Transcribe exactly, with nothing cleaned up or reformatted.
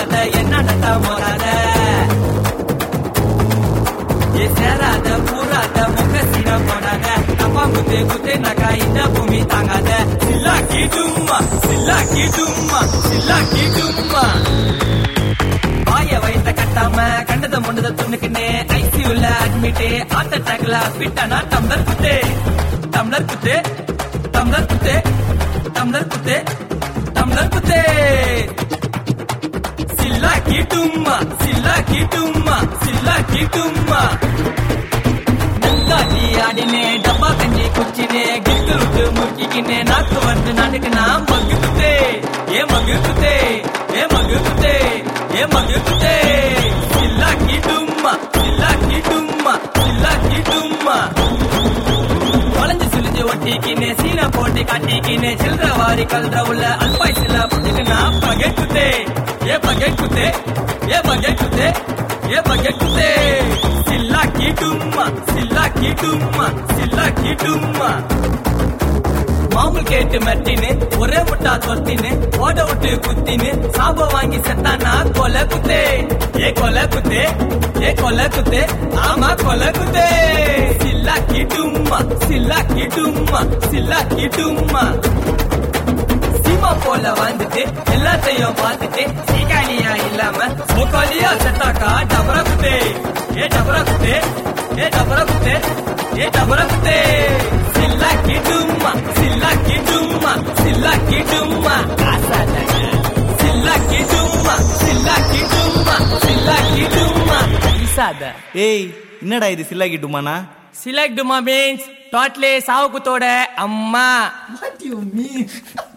போகாத என்ன மோதாத ஏ சேராத பூராத முக சீனம் போடாத தப்பா குத்தே குத்தே நகா இந்த பூமி தாங்காத சில்லா கீட்டும்மா சில்லா கீட்டும்மா சில்லா கீட்டும்மா வாய வயிற்ற கட்டாம கண்டத முண்டத துண்ணுக்குன்னே ஐசியூல அட்மிட்டே ஹார்ட் அட்டாக்ல ஹாஸ்பிட்டனா டம்ளர் குத்தே டம்ளர் குத்தே டம்ளர் குத்தே டம்ளர் குத்தே டம்ளர் குத்தே சில்லா கீட்டும்மா சில்லா கீட்டும்மா சில்லா கீட்டும்மா நந்தாடி ஆடினே டப்பா கஞ்சி குச்சினே கிட்டு விட்டு முக்கிக்கினே நாக்கு வந்து நாட்டுக்கு நான் மகு குத்தே ஏ மகு குத்தே ஏ மகு குத்தே ஏ மகு குத்தே சில்லா கீட்டும்மா சில்லா கீட்டும்மா சில்லா கீட்டும்மா வளைஞ்சு சுழிஞ்சு ஒட்டிக்கினே சீனை போட்டு காட்டிக்கினே சில்லற வாரி கல்ற உள்ள அல்பாய் சில்லா புட்டுக்கு நான் பகை குத்தே ஏ பகை குத்தே ஏ பகை குத்தே ஏ பகை குத்தே சில்லா கீட்டும்மா சில்லா கீட்டும்மா சில்லா கீட்டும்மா மாமூல் கேட்டு மெட்டினு ஒரே முட்டா தொத்தினு ஓட விட்டு குத்தினு சாப வாங்கி செத்தானா கொலை குத்தே ஏ கொலை குத்தே ஏ கொலை குத்தே ஆமா கொலை குத்தே சில்லா கீட்டும்மா சில்லா கீட்டும்மா சில்லா கீட்டும்மா சீமா போல வந்துட்டு எல்லாத்தையும் பார்த்துட்டு சீகாலியா இல்லாம சோகாலியா செத்தாக்கா டபரா குத்தே ஏ டபரா குத்தே ஏ டபரா குத்தே ஏ டபரா குத்தே சில்லா கீட்டும்மா சில்லா கீட்டும்மா சில்லா கீட்டும்மா சில்லா கீட்டும்மா சில்லா கீட்டும்மா சில்லா கீட்டும்மா இசாத ஏய் என்னடா இது சில்லா கீட்டுமானா? சில்லா கீட்டுமா மீன்ஸ் டோட்டலி சாவுக்குத்தோட அம்மா. What do you mean?